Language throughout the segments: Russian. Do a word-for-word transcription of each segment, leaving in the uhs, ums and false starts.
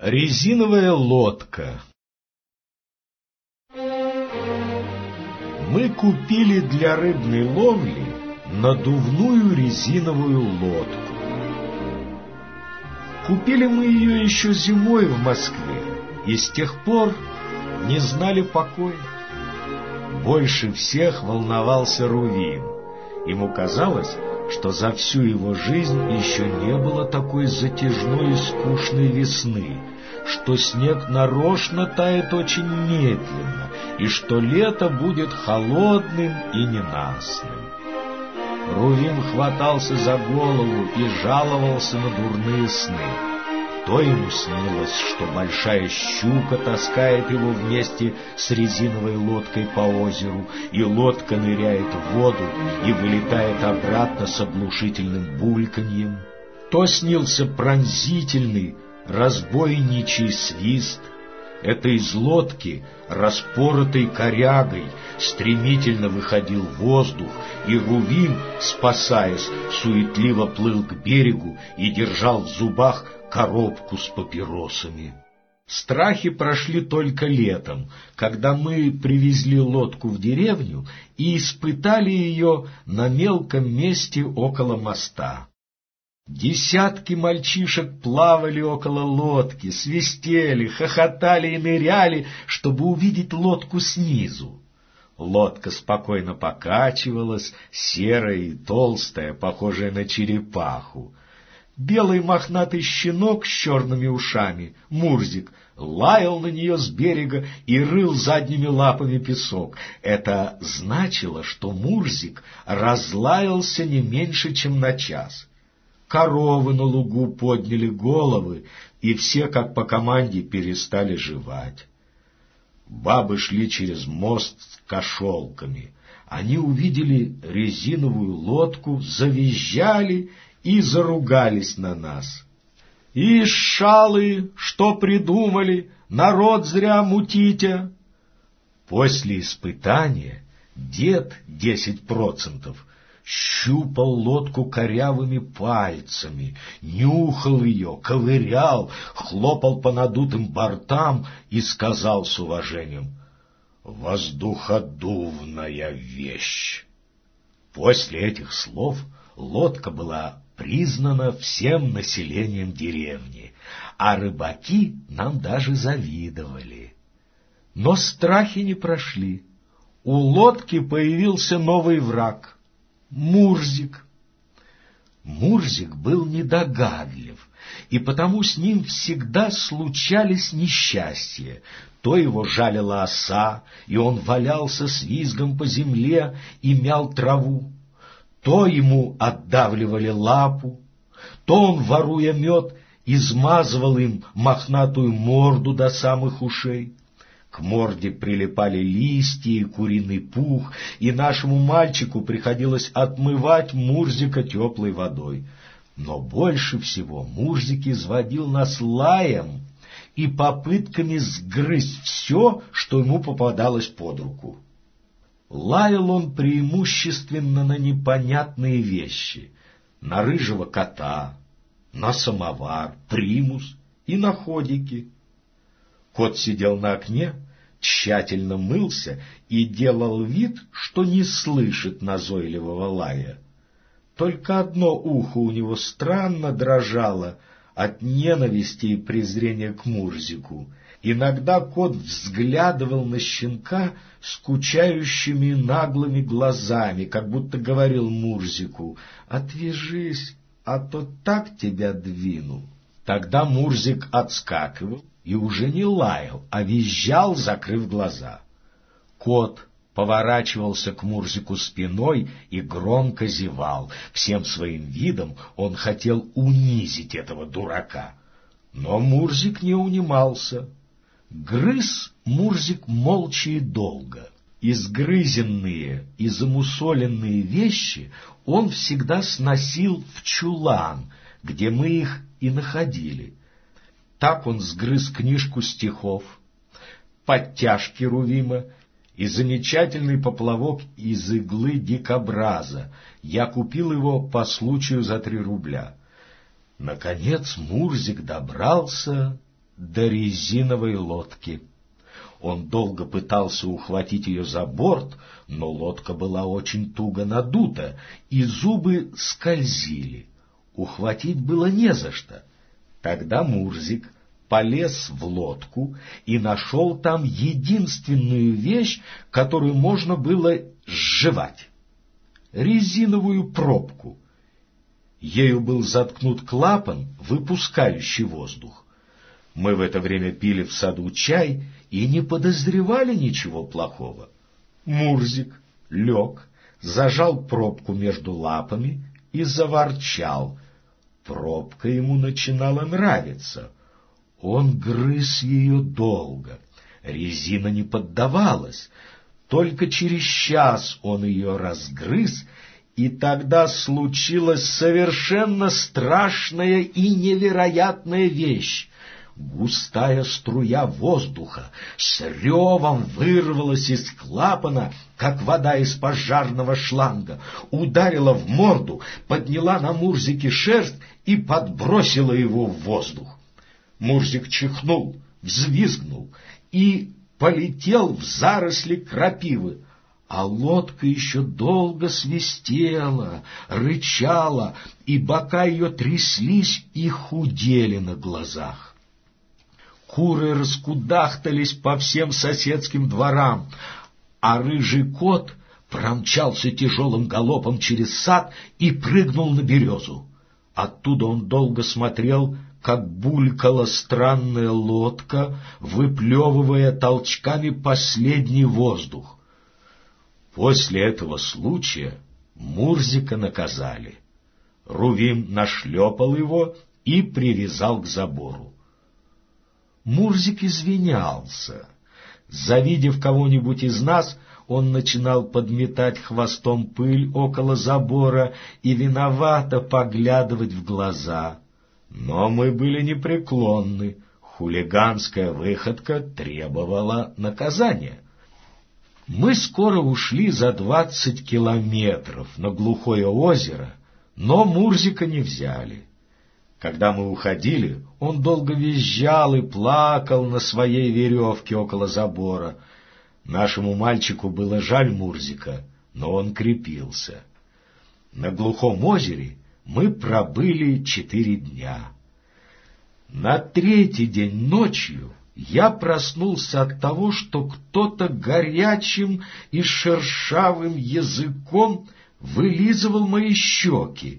Резиновая лодка. Мы купили для рыбной ловли надувную резиновую лодку. Купили мы ее еще зимой в Москве, и с тех пор не знали покоя. Больше всех волновался Рувим. Ему казалось, что за всю его жизнь еще не было такой затяжной и скучной весны, что снег нарочно тает очень медленно, и что лето будет холодным и ненастным. Рувим хватался за голову и жаловался на дурные сны. То ему снилось, что большая щука таскает его вместе с резиновой лодкой по озеру, и лодка ныряет в воду и вылетает обратно с оглушительным бульканьем. То снился пронзительный, разбойничий свист. Это из лодки, распоротой корягой, стремительно выходил воздух, и Рувим, спасаясь, суетливо плыл к берегу и держал в зубах коробку с папиросами. Страхи прошли только летом, когда мы привезли лодку в деревню и испытали ее на мелком месте около моста. Десятки мальчишек плавали около лодки, свистели, хохотали и ныряли, чтобы увидеть лодку снизу. Лодка спокойно покачивалась, серая и толстая, похожая на черепаху. Белый мохнатый щенок с черными ушами, Мурзик, лаял на нее с берега и рыл задними лапами песок. Это значило, что Мурзик разлаялся не меньше, чем на час. Коровы на лугу подняли головы, и все, как по команде, перестали жевать. Бабы шли через мост с кошелками. Они увидели резиновую лодку, завизжали и заругались на нас. «Ишь, шалы, что придумали? Народ зря мутите!» После испытания дед десять процентов щупал лодку корявыми пальцами, нюхал ее, ковырял, хлопал по надутым бортам и сказал с уважением: «Воздуходувная вещь». После этих слов лодка была признана всем населением деревни, а рыбаки нам даже завидовали. Но страхи не прошли. У лодки появился новый враг — Мурзик. Мурзик был недогадлив, и потому с ним всегда случались несчастья. То его жалила оса, и он валялся с визгом по земле и мял траву, то ему отдавливали лапу, то он, воруя мед, измазывал им мохнатую морду до самых ушей. К морде прилипали листья и куриный пух, и нашему мальчику приходилось отмывать Мурзика теплой водой. Но больше всего Мурзик изводил нас лаем и попытками сгрызть все, что ему попадалось под руку. Лаял он преимущественно на непонятные вещи: на рыжего кота, на самовар, примус и на ходики. Кот сидел на окне, тщательно мылся и делал вид, что не слышит назойливого лая. Только одно ухо у него странно дрожало от ненависти и презрения к Мурзику. Иногда кот взглядывал на щенка скучающими наглыми глазами, как будто говорил Мурзику: «Отвяжись, а то так тебя двину». Тогда Мурзик отскакивал и уже не лаял, а визжал, закрыв глаза. Кот поворачивался к Мурзику спиной и громко зевал. Всем своим видом он хотел унизить этого дурака. Но Мурзик не унимался. Грыз Мурзик молча и долго. Изгрызенные и замусоленные вещи он всегда сносил в чулан, где мы их и находили. Так он сгрыз книжку стихов, подтяжки Рувима и замечательный поплавок из иглы дикобраза. Я купил его по случаю за три рубля. Наконец Мурзик добрался до резиновой лодки. Он долго пытался ухватить ее за борт, но лодка была очень туго надута, и зубы скользили. Ухватить было не за что. Тогда Мурзик полез в лодку и нашел там единственную вещь, которую можно было сживать — резиновую пробку. Ею был заткнут клапан, выпускающий воздух. Мы в это время пили в саду чай и не подозревали ничего плохого. Мурзик лег, зажал пробку между лапами и заворчал. Пробка ему начинала нравиться. Он грыз ее долго. Резина не поддавалась. Только через час он ее разгрыз, и тогда случилась совершенно страшная и невероятная вещь. Густая струя воздуха с ревом вырвалась из клапана, как вода из пожарного шланга, ударила в морду, подняла на Мурзике шерсть и подбросила его в воздух. Мурзик чихнул, взвизгнул и полетел в заросли крапивы, а лодка еще долго свистела, рычала, и бока ее тряслись и худели на глазах. Куры раскудахтались по всем соседским дворам, а рыжий кот промчался тяжелым галопом через сад и прыгнул на березу. Оттуда он долго смотрел, как булькала странная лодка, выплевывая толчками последний воздух. После этого случая Мурзика наказали. Рувим нашлепал его и привязал к забору. Мурзик извинялся. Завидев кого-нибудь из нас, он начинал подметать хвостом пыль около забора и виновато поглядывать в глаза. Но мы были непреклонны. Хулиганская выходка требовала наказания. Мы скоро ушли за двадцать километров на глухое озеро, но Мурзика не взяли. Когда мы уходили, он долго визжал и плакал на своей веревке около забора. Нашему мальчику было жаль Мурзика, но он крепился. На глухом озере мы пробыли четыре дня. На третий день ночью я проснулся от того, что кто-то горячим и шершавым языком вылизывал мои щеки.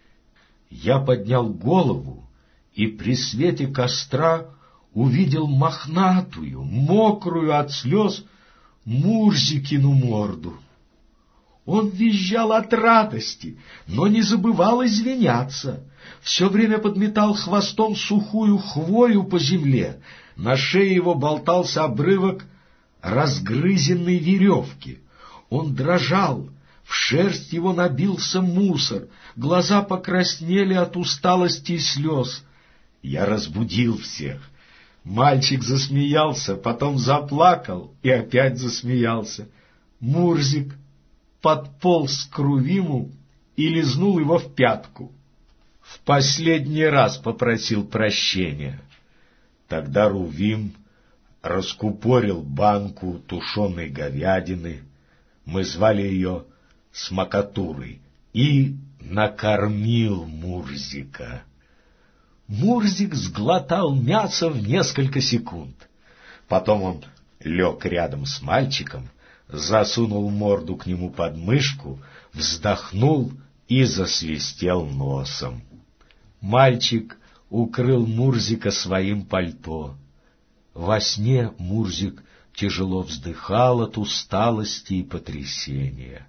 Я поднял голову и при свете костра увидел мохнатую, мокрую от слез Мурзикину морду. Он визжал от радости, но не забывал извиняться. Все время подметал хвостом сухую хвою по земле. На шее его болтался обрывок разгрызенной веревки. Он дрожал, в шерсть его набился мусор, глаза покраснели от усталости и слез. Я разбудил всех. Мальчик засмеялся, потом заплакал и опять засмеялся. Мурзик подполз к Рувиму и лизнул его в пятку. В последний раз попросил прощения. Тогда Рувим раскупорил банку тушеной говядины, мы звали ее Смакатурой, и накормил Мурзика. Мурзик сглотал мясо в несколько секунд. Потом он лег рядом с мальчиком, засунул морду к нему под мышку, вздохнул и засвистел носом. Мальчик укрыл Мурзика своим пальто. Во сне Мурзик тяжело вздыхал от усталости и потрясения.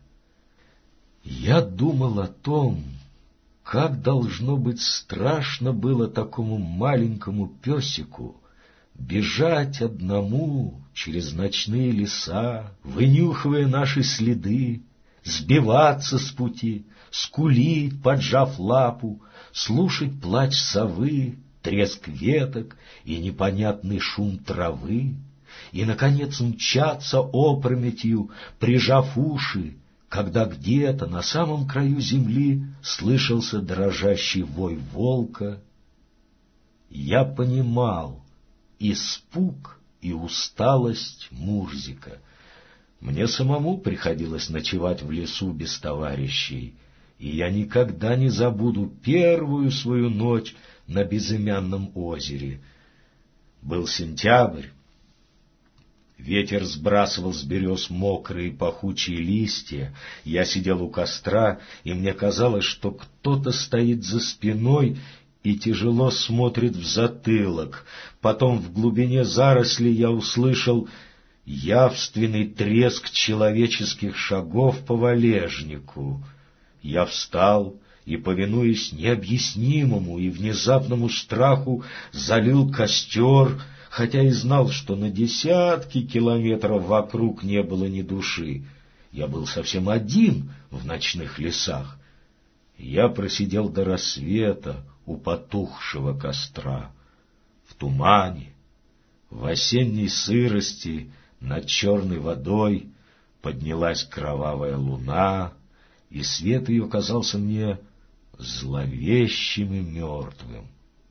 Я думал о том, как должно быть страшно было такому маленькому песику бежать одному через ночные леса, вынюхивая наши следы, сбиваться с пути, скулить, поджав лапу, слушать плач совы, треск веток и непонятный шум травы, и, наконец, мчаться опрометью, прижав уши, когда где-то на самом краю земли слышался дрожащий вой волка. Я понимал, испуг и усталость Мурзика. Мне самому приходилось ночевать в лесу без товарищей, и я никогда не забуду первую свою ночь на безымянном озере. Был сентябрь. Ветер сбрасывал с берез мокрые пахучие листья. Я сидел у костра, и мне казалось, что кто-то стоит за спиной и тяжело смотрит в затылок. Потом в глубине зарослей я услышал явственный треск человеческих шагов по валежнику. Я встал и, повинуясь необъяснимому и внезапному страху, залил костер, хотя и знал, что на десятки километров вокруг не было ни души. Я был совсем один в ночных лесах. Я просидел до рассвета у потухшего костра. В тумане, в осенней сырости над черной водой поднялась кровавая луна, и свет ее казался мне зловещим и мертвым.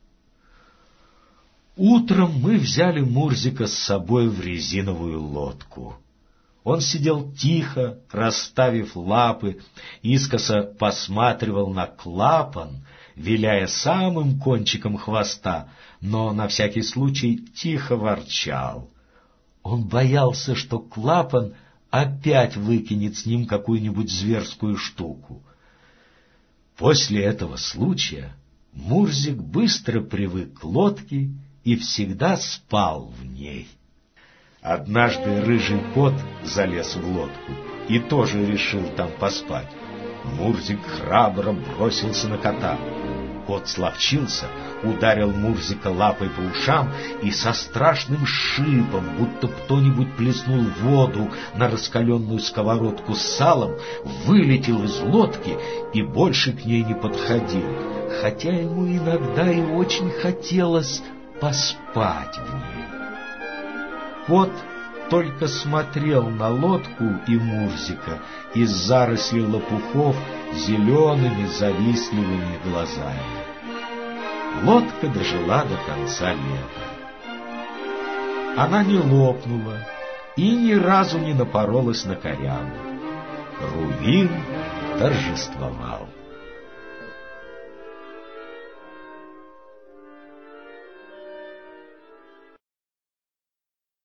Утром мы взяли Мурзика с собой в резиновую лодку. Он сидел тихо, расставив лапы, искоса посматривал на клапан, виляя самым кончиком хвоста, но на всякий случай тихо ворчал. Он боялся, что клапан опять выкинет с ним какую-нибудь зверскую штуку. После этого случая Мурзик быстро привык к лодке и всегда спал в ней. Однажды рыжий кот залез в лодку и тоже решил там поспать. Мурзик храбро бросился на кота. Кот словчился, ударил Мурзика лапой по ушам и со страшным шипом, будто кто-нибудь плеснул воду на раскаленную сковородку с салом, вылетел из лодки и больше к ней не подходил, хотя ему иногда и очень хотелось поспать в ней. Кот только смотрел на лодку и Мурзика из зарослей лопухов зелеными завистливыми глазами. Лодка дожила до конца лета. Она не лопнула и ни разу не напоролась на корягу. Рувим торжествовал.